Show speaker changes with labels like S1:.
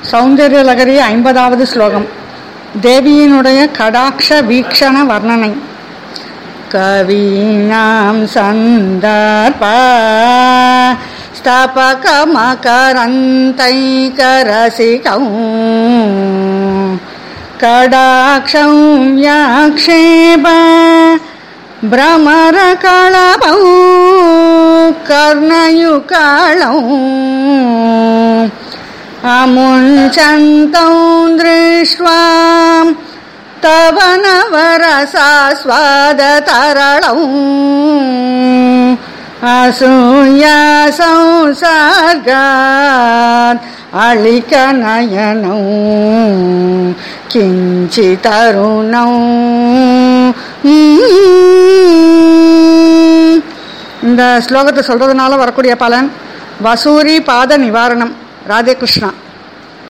S1: சௌந்தர்யலகரி 50வது ஸ்லோகம். தேவியினுடைய கடாட்ச வீக்ஷண வர்ணனை. கவீனாம் சந்தர்ப்ப ஸ்தாபக மகரந்தைகரசிகம் கடாட்சம் யாக்ஷேப பிரமர களபௌ கர்ணயுகளௌ அமுஞ்சந்தௌ திருஷ்வா தவ நவரசாஸ்வாததரளௌ அசூயா சம்சர்காத் அளிகநயனௌ கிஞ்சிதருணௌ. இந்த ஸ்லோகத்தை சொல்றதுனால வரக்கூடிய பலன் வசூரி பாத நிவாரணம். ராதே கிருஷ்ணா.